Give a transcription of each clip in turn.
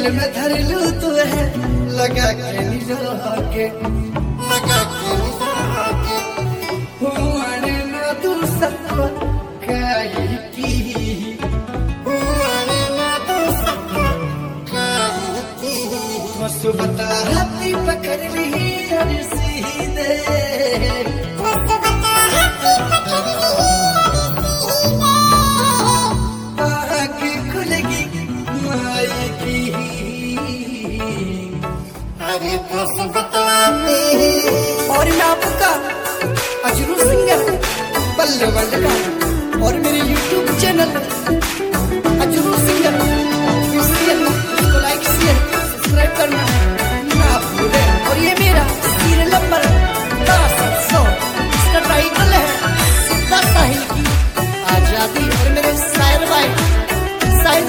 दिल में धर लू तू है लगा के निजा के हुआ ना तू सबको काई की हुआ ना तू सबको काई की मसु बता हाथी पकड़ ली हर सीधे मसु बता हाथी पकड़ ली और मैं आपका अजरू सिंगर बल्ले बल्ले का और मेरे YouTube चैनल अजरू सिंगर उसको लाइक शेयर सब्सक्राइब करना ना भूलें। और ये मेरा सीरियल नंबर 10 इसका टाइटल है सिद्धा साहिल की आजादी और मेरे शायर भाई साहिल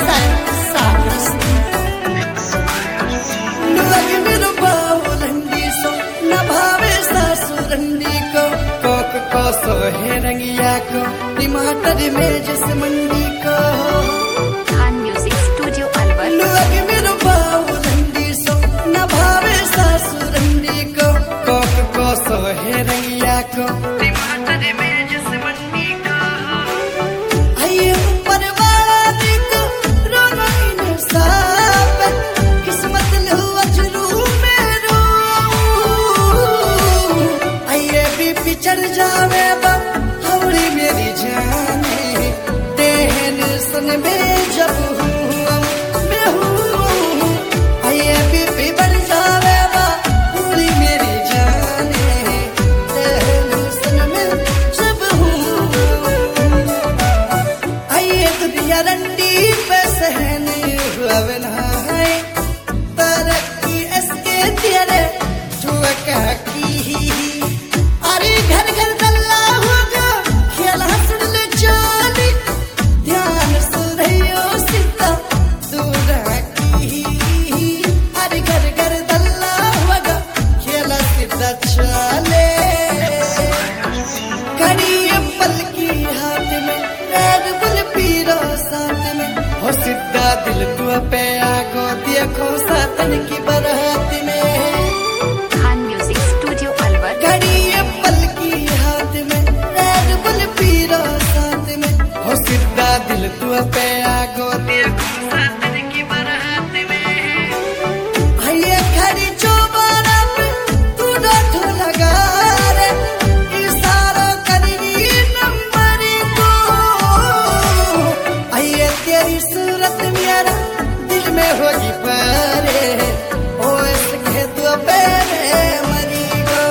सोहे रंगिया को टमाटर में जिस मंडी को खान म्यूजिक स्टूडियो अलवर लोग मेरो बाउलंडी सो न भावे सासुरंडी को कोक को सोहे रंगिया को टमाटर में जिस मंडी को आइए ऊपर वाले को रोना इन साफ किस्मत लो अजरू मेरो आइए बीपी चढ़ जावे हौली मेरी जाने देहन सन में जब मैं हूँ आइए बीपी बढ़ जावे हौली मेरी जाने देहन सन में जब हूँ आइए दुनिया रंडी पे सहने हुआ बनाए तरक्की इसके तेरे जो कह की अरे घर घर दल्ला होगा खेल हंसड़ ले जाली ध्यान सुरहियो सीता दूर की अरे घर घर दल्ला होगा खेल सीता चले घड़ी पल की हाथ में रेड बुल पीरो साथ में हो सीधा दिल तू पे आगो देखो सातन की बरात में खान म्यूजिक स्टूडियो अलवर घड़ी पल की हाथ में रेड बुल पीरो साथ में हो सीधा दिल तू पे आगो देखो सातन की बरात में आइए घड़ी चौबारा पे तू डाठो लगा रे इशारा करी नंबर को आइए तेरी सूरत मेरा दिल में होगी पारे ओ इसके तू पे मरी गो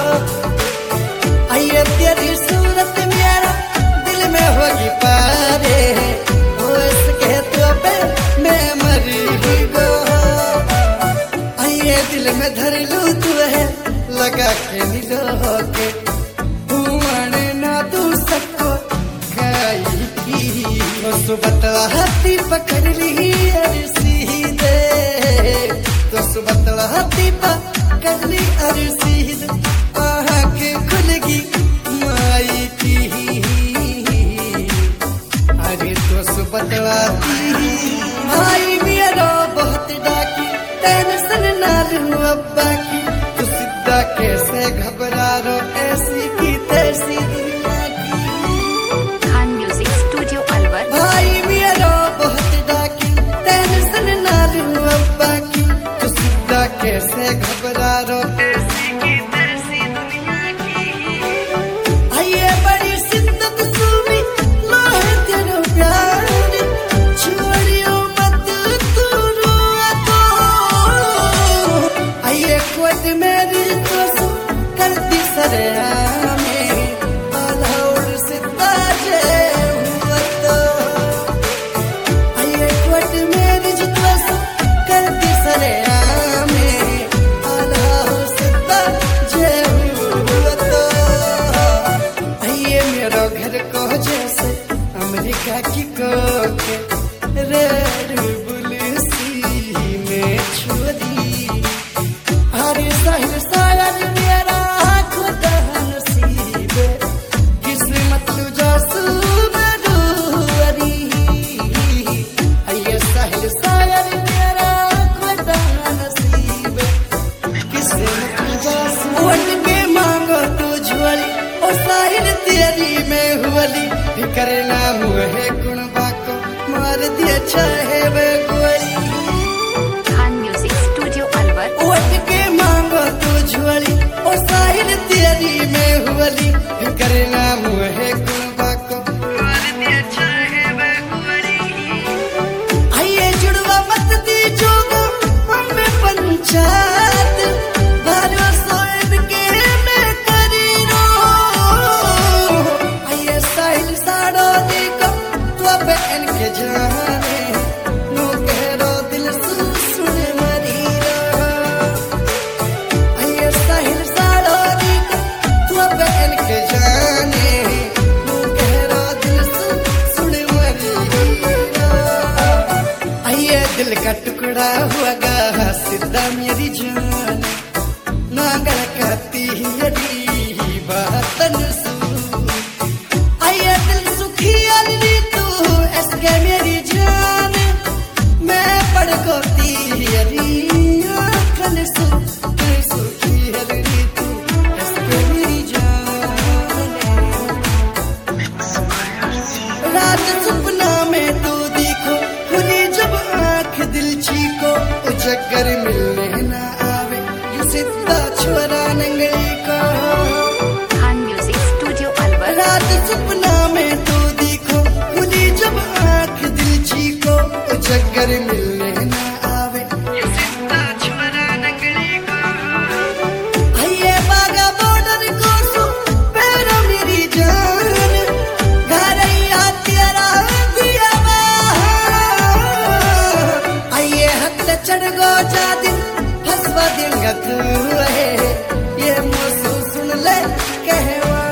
आइए तेरी सूरत मेरा दिल में होगी पारे ओ इसके तू पे मैं मरी गो आइए दिल में धर लू तू है लगा के निलो के हुआन ना तू सबको खाई की तो बतला हाथी पकड़ ली अरे सीधे तो बतला हाथी पकड़ ली अरे सीधे आँख खुलगी माई की अरे तो बतलाती भाई मेरा बहुत डाकी टेंशन ना लूं अब्बा की तू सीधा कैसे घबरा रो ऐसी की तैसी दुनिया की खान म्यूजिक स्टूडियो अलवर भाई मेरा बहुत डाकी टेंशन ना लूं अब्बा की तू सीधा कैसे घबरा रो ऐसी की तैसी दुनिया की आइए बड़ी शिद्दत सुनी लोहे तेरो प्यार छोड़ियो मत तू रोआ तो आइए कोट मेरी तो कर चाहे वे गोली खान म्यूजिक स्टूडियो अलवर उठ के मांगो तू झोली और साहिल तेरी में हुली करना मुहे कुलबा को चाहे वे गोली आइए जुड़वा मत दी जोगो हमें पंचायत भालो सोएब के मैं करी रो आइए साहिल साड़ो देखो तो बहन के जाने नो कहो दिल सुन मरी रो आइए साहिल साड़ो देखो तो बहन के जाने नो कहो दिल सुन मरी रो आइए दिल का टुकड़ा हुआ गा सीधा मेरी जान नागल कहती यदि बातन सू आइए दिल सुखी अली तू ऐसे मेरी जान मैं पड़ गोती यदि आँखन सू सुखी अली तू ऐसे मेरी जान रात सपना में तू देखो खुली जब आँख दिल चीको उजगर मिलने ना आवे यू सीधा छोरा नंगली को खान म्यूजिक स्टूडियो अलवर रात सपना में तू देखो खुली जब आँख दिल चीको उजगर मिलने ना आवे यू सीधा छोरा नंगली को आइए बागा बॉर्डर को सो पैरो मेरी जान घरैया तेरा दिया आइए हथ चढ़ गो जा दिन फसवा देंगा तू है ये मौसम सुन ले कहवा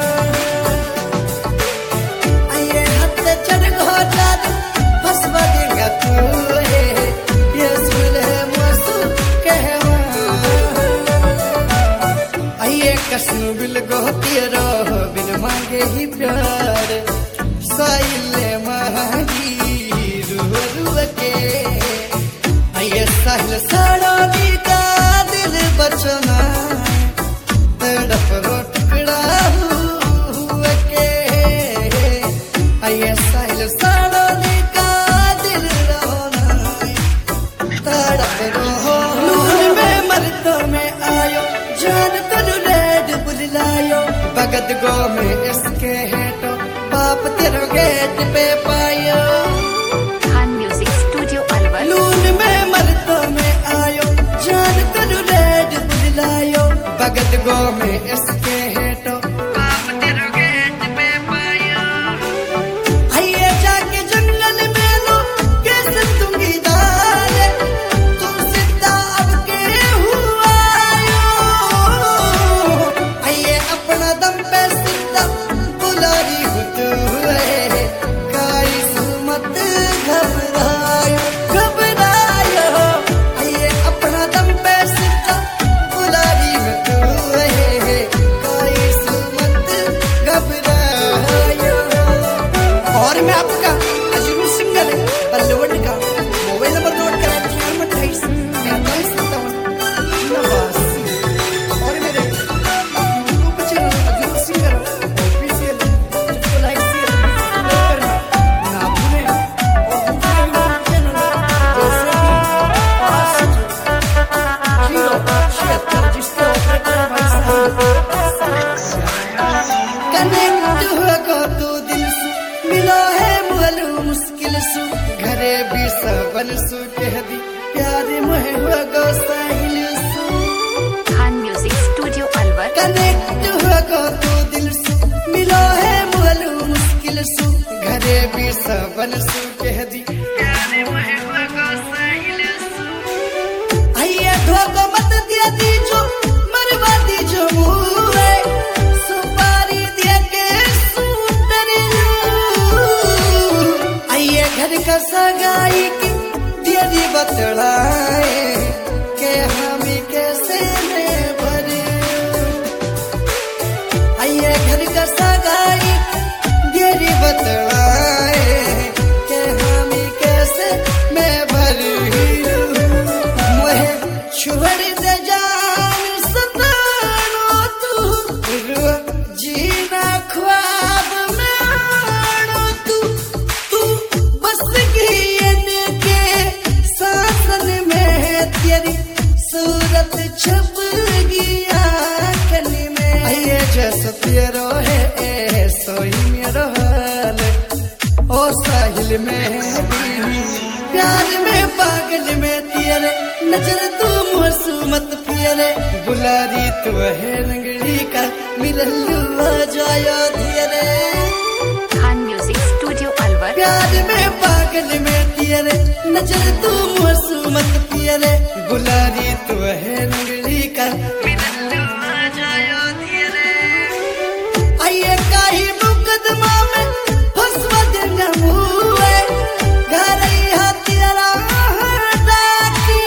आइए हथ चढ़ गो जा दिन फसवा देंगा तू है ये सुन ले मौसम कहवा आइए कसम बिल गो तेरो बिन मांगे ही प्यार साइले मांगी रूह रूह के आइए साहिल साड़ो दी का दिल बचना तड़प रो टुकड़ा हुआ के आइए साहिल साड़ो दी का दिल रोना तड़प रो नूर में मर्दों में आयो जान तनु रेड बुलायो भगत गो में इसके हेटो बाप तेरो गेट पे पायो खान म्यूजिक स्टूडियो अलवर लून में मर्दों में आयो जान तनु रेड बुलायो भगत गो में इसके हेटो बाप तेरो गेट पे पायो आइए जाके जंगल में लो कैसे दूंगी दाल तुम सीधा अब के हुआ आइए अपना दम पे सीधा बुलारी हो तू है काई सुमत घबरायो घबरायो आइए अपना दम पे सीधा बुलारी हो तू है काई सुमत घबरायो और मैं आपका अजरू सिंगर बल्लवट का मोबाइल नंबर नोट करा 28 89 और मेरे YouTube channel Ajru singer official जिसको लाइक शेयर करना ना भूलें और दूसरे यूट्यूब चैनल जैसे कि 076 जिसके ऑपरेटर भाई साहब कनेक्ट हो गो तू दिल से मिलो है मुहलू मुश्किल सु घरे भी सबन सु कह दी प्यार मुहे हो गो साहिल सु Khan music studio Alwar connect हो गो तू दिल से मिलो है मुहलू मुश्किल सु घरे भी सबन सु कह दी प्यार मुहे हो गो साहिल सु आइए धोखा मत दिया दी जो मरवा दी जो मुए सुपारी दिया के सूतर आइए घर का सगाई की दिया दी बतलाए के हम कैसे में भरे आइए घर का सगाई दिया दी बतलाए के हम कैसे में भरे मोहे छोड़ दे जान सतानो तू जीना ख्वाब में आनो तू बस गई तेरी सूरत छप गया आँखन में। ये जैसा तेरो है सोई मेरो हाल, ओ साहिल में भी प्यार में पागल में तेरे नजर तू मासूमत पियरे। बुलारी तू है रंगड़ी का मिलल्लू आ जायो धीरे। Khan music studio Alwar. प्यार में पागल में तेरे नजर तू मासूमत पियरे। बुलारी तू है रंगड़ी का मिलल्लू आ जायो धीरे। आइए काही मुकदमा में फंसवा देना मुए, घर यहाँ तेरा डाकी।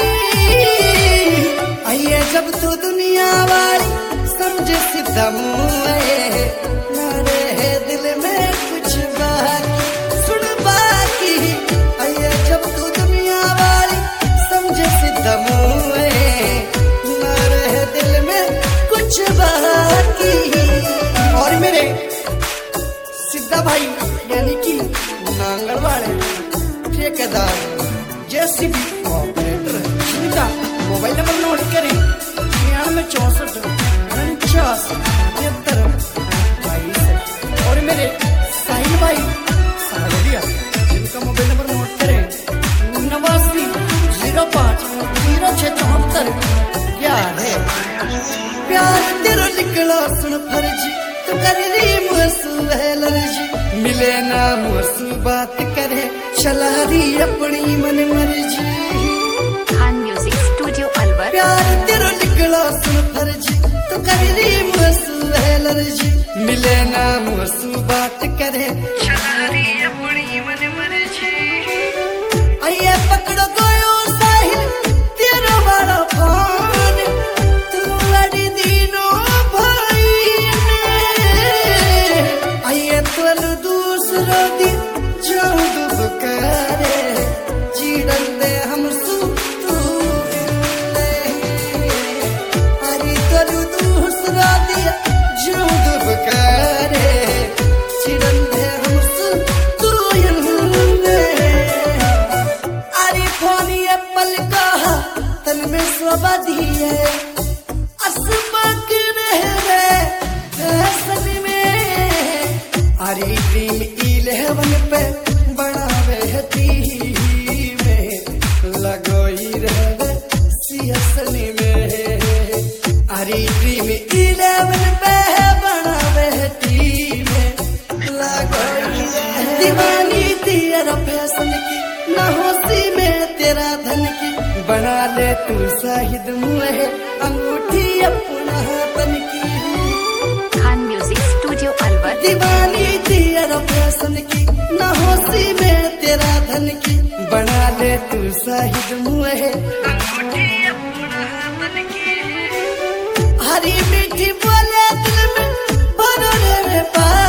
आइए जब तू दुनिया वाली समझे सीधा मुए, ना रहे दिल में कुछ बाकी। सुन बाकी आइए जब तू दुनिया वाली समझे सीधा मुए, ना रहे दिल में कुछ बाकी। और मेरे सिद्धा भाई यानी कि नांगल वाले ठेकेदार जेसीबी ऑपरेटर जिनका मोबाइल नंबर नोट करें 9649 और मेरे साहिल भाई साहलिया जिनका मोबाइल नंबर नोट करें 89050674। क्या है प्यार तेरा निकला सुन फर्जी, तू कर रही मुझसे है लर्जी। मिले ना मुझसे बात करे चला रही अपनी मन मर्जी। Khan music studio Alwar. प्यार तेरा निकला सुन फर्जी, तू कर रही मुझसे है लर्जी। मिले ना मुझसे बात करे चला रही अपनी मन मर्जी। आइए पकड़ो गोयो साहिल तेरा बड़ा फोन, तू लड़ी दीनों भाई ने। आइए तुल दूसरो दिन जाऊं दुबकारे, जीवन दे हम सू तू ले। अरे तुल दूसरा दिया जाऊं दुबकारे, जीवन दे हम सू तू ले। अरे फोनी एप्पल कहा तन में शोभा दी है, असमक रहे फैशन में। अरे ड्रीम 11 पे बनावे टीवी में लगोई रहे सियासन में। अरे ड्रीम 11 पे बनावे टीवी में लगोई रहे। दीवानी तेरा फैशन की न होशी में तेरा धन की। बना ले तू शाहिद मुहे अंगूठी अपना तन की। Khan music studio Alwar. दीवानी तेरा फैशन की न होशी में तेरा धन की। बना ले तू शाहिद मुहे अंगूठी अपना तन की। हरी मीठी बोले दिल में भरो रे पास।